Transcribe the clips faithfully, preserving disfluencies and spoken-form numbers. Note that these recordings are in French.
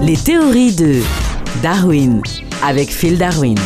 Les théories de Darwin avec Phil Darwin.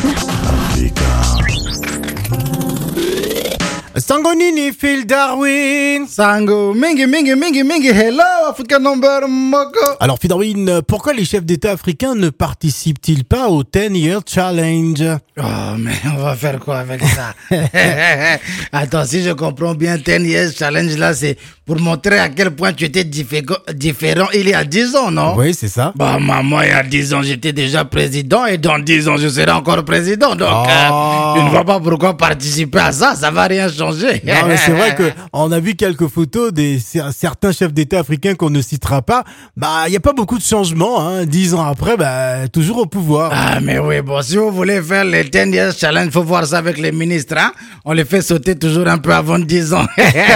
Sangonini, Phil Darwin. Sango, mingi, mingi, mingi, mingi, hello, Africa number moko. Alors, Phil Darwin, pourquoi les chefs d'État africains ne participent-ils pas au ten year challenge? Oh, mais on va faire quoi avec ça? Attends, si je comprends bien, ten years challenge là, c'est pour montrer à quel point tu étais diffé- différent il y a dix ans, non? Oui, c'est ça. Bah, maman, il y a dix ans, j'étais déjà président et dans dix ans, je serai encore président. Donc, Oh. euh, je ne vois pas pourquoi participer à ça, ça va rien changer. Non, mais c'est vrai que on a vu quelques photos des cer- certains chefs d'État africains qu'on ne citera pas. Bah, il y a pas beaucoup de changements, hein. Dix ans après, bah, toujours au pouvoir. Ah, mais oui, bon, si vous voulez faire les ten years challenge, faut voir ça avec les ministres, hein. On les fait sauter toujours un peu avant dix ans.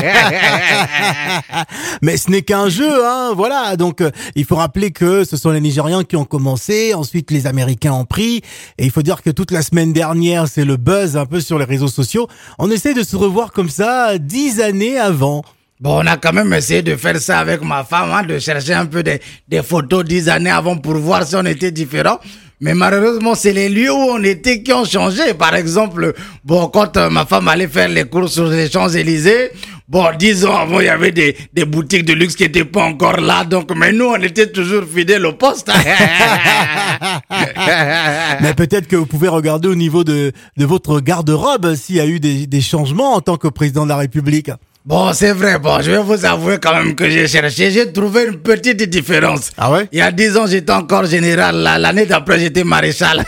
Mais ce n'est qu'un jeu, hein. Voilà. Donc, euh, il faut rappeler que ce sont les Nigérians qui ont commencé. Ensuite, les Américains ont pris. Et il faut dire que toute la semaine dernière, c'est le buzz un peu sur les réseaux sociaux. On essaie de se revoir comme ça dix années avant. Bon, on a quand même essayé de faire ça avec ma femme, hein, de chercher un peu des, des photos dix années avant pour voir si on était différents. Mais malheureusement, c'est les lieux où on était qui ont changé. Par exemple, bon, quand euh, ma femme allait faire les courses sur les Champs-Élysées, bon, dix ans avant, il y avait des, des boutiques de luxe qui n'étaient pas encore là. Donc, mais nous, on était toujours fidèles au poste. Mais peut-être que vous pouvez regarder au niveau de, de votre garde-robe s'il y a eu des, des changements en tant que président de la République. Bon, c'est vrai, bon, je vais vous avouer quand même que j'ai cherché, j'ai trouvé une petite différence. Ah ouais? Il y a dix ans, j'étais encore général, là, l'année d'après, j'étais maréchal.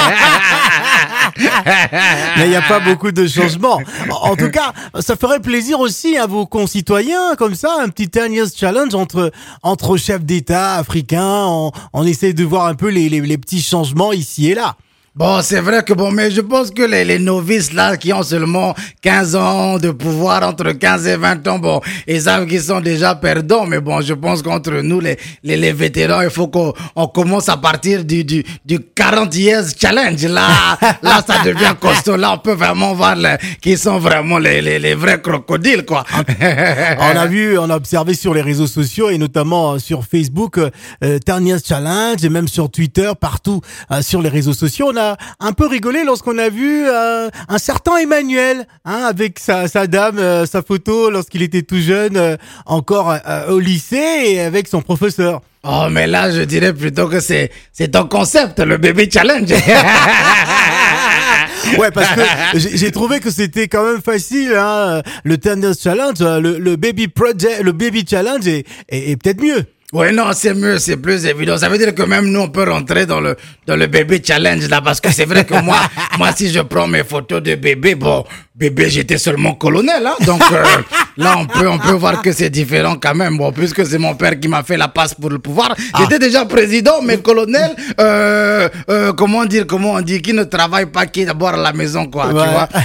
Mais il n'y a pas beaucoup de changements. En tout cas, ça ferait plaisir aussi à vos concitoyens, comme ça, un petit ten years challenge entre, entre chefs d'État africains. On, on essaie de voir un peu les, les, les petits changements ici et là. Bon, c'est vrai que bon, mais je pense que les, les novices là, qui ont seulement quinze ans de pouvoir, entre quinze et vingt ans, bon, ils savent qu'ils sont déjà perdants, mais bon, je pense qu'entre nous, les, les, les vétérans, il faut qu'on on commence à partir du, du, du quarante years challenge. Là, là, ça devient costaud. Là, on peut vraiment voir les, qui sont vraiment les, les, les vrais crocodiles, quoi. On a vu, on a observé sur les réseaux sociaux et notamment sur Facebook, euh, ten years challenge et même sur Twitter, partout euh, sur les réseaux sociaux. On a un peu rigolé lorsqu'on a vu euh, un certain Emmanuel, hein, avec sa, sa dame, euh, sa photo lorsqu'il était tout jeune, euh, encore euh, au lycée et avec son professeur. Oh, mais là, je dirais plutôt que c'est, c'est ton concept, le baby challenge. Ouais, parce que j'ai j'ai trouvé que c'était quand même facile, hein, le ten years challenge, le, le baby project, le baby challenge est, est, est peut-être mieux. Oui, non, c'est mieux, c'est plus évident. Ça veut dire que même nous, on peut rentrer dans le dans le bébé challenge là, parce que c'est vrai que moi, moi, si je prends mes photos de bébé, bon, bébé, j'étais seulement colonel, hein. Donc euh, là, on peut on peut voir que c'est différent quand même. Bon, puisque c'est mon père qui m'a fait la passe pour le pouvoir. Ah. J'étais déjà président, mais colonel, euh, euh, comment dire, comment on dit, qui ne travaille pas, qui est d'abord à la maison, quoi, Ouais. tu vois.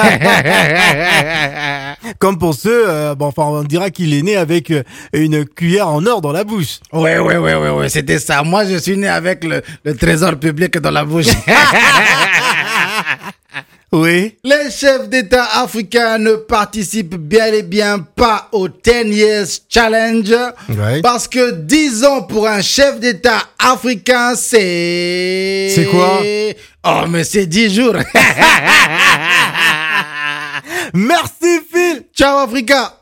Comme pour ceux, euh, bon, enfin, on dira qu'il est né avec euh, une cuillère en or dans la bouche. Ouais, ouais, ouais, ouais, ouais, c'était ça. Moi, je suis né avec le, le trésor public dans la bouche. Oui. Les chefs d'État africains ne participent bien et bien pas au ten years challenge. Ouais. Parce que dix ans pour un chef d'État africain, c'est... C'est quoi? Oh, mais c'est dix jours. Merci Phil. Ciao, Africa.